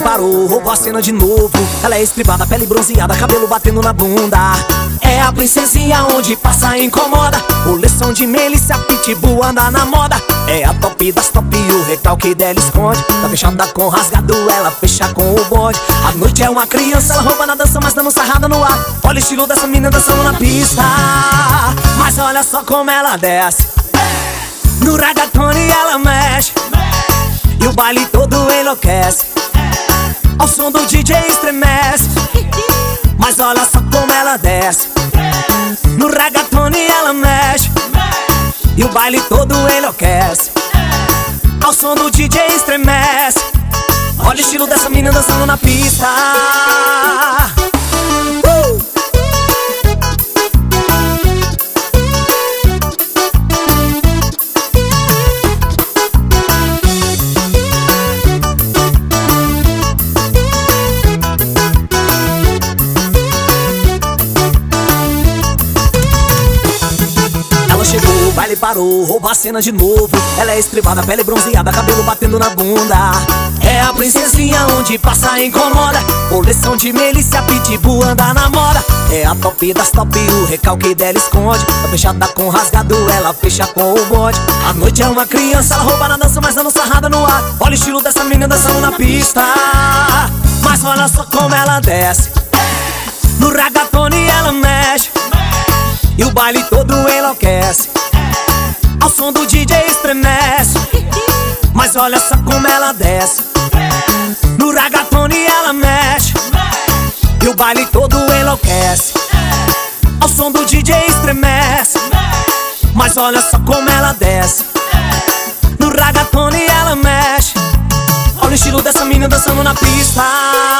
parou, roubou a cena de novo. Ela é estribada, pele bronzeada, cabelo batendo na bunda. É a princesinha onde passa e incomoda. Coleção de Melissa, pitbull anda na moda. É a top das top e o recalque dela esconde. Tá fechada com rasgado, ela fecha com o bonde. A noite é uma criança, ela rouba na dança, mas dando sarrada no ar. Olha o estilo dessa menina dançando na pista. Mas olha só como ela desce. No ragatone ela mexe e o baile todo enlouquece. Ao som do DJ estremece. Mas olha só como ela desce. No ragatone ela mexe e o baile todo enlouquece. Ao som do DJ estremece. Olha o estilo dessa menina dançando na pista. Chegou, o baile parou, roubou a cena de novo. Ela é estribada, pele bronzeada, cabelo batendo na bunda. É a princesinha onde passa e incomoda. Coleção de Melissa, pitbull anda na moda. É a top das top e o recalque dela esconde. Tá fechada com rasgado, ela fecha com o bonde. A noite é uma criança, ela rouba na dança, mas dando sarrada no ar. Olha o estilo dessa menina dançando na pista. Mas olha só como ela desce. No ragatone ela mexe e o baile todo enlouquece. Ao som do DJ estremece. Mas olha só como ela desce. No ragatone ela mexe e o baile todo enlouquece. Ao som do DJ estremece. Mas olha só como ela desce. No ragatone ela mexe. Olha o estilo dessa menina dançando na pista.